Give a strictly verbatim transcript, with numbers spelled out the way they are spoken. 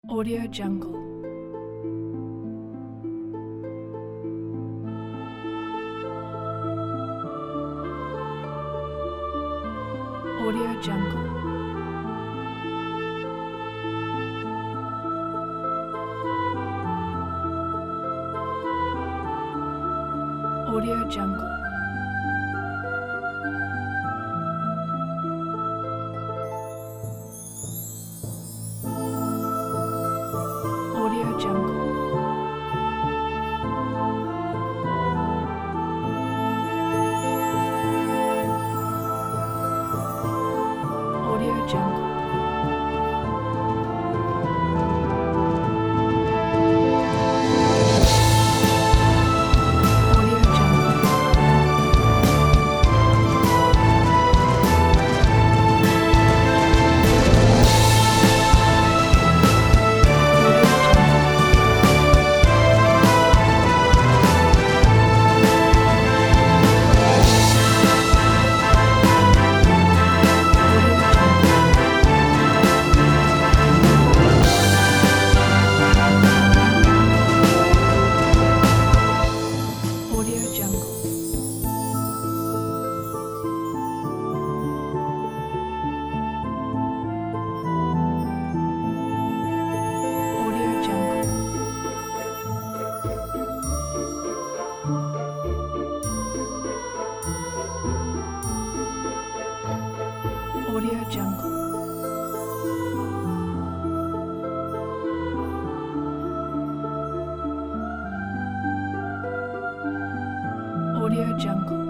Audio Jungle. Audio Jungle. Audio Jungle. Audio Jungle. Audio Jungle. Audio Jungle. Audio Jungle. Audio Jungle. Audio Jungle. Audio Jungle.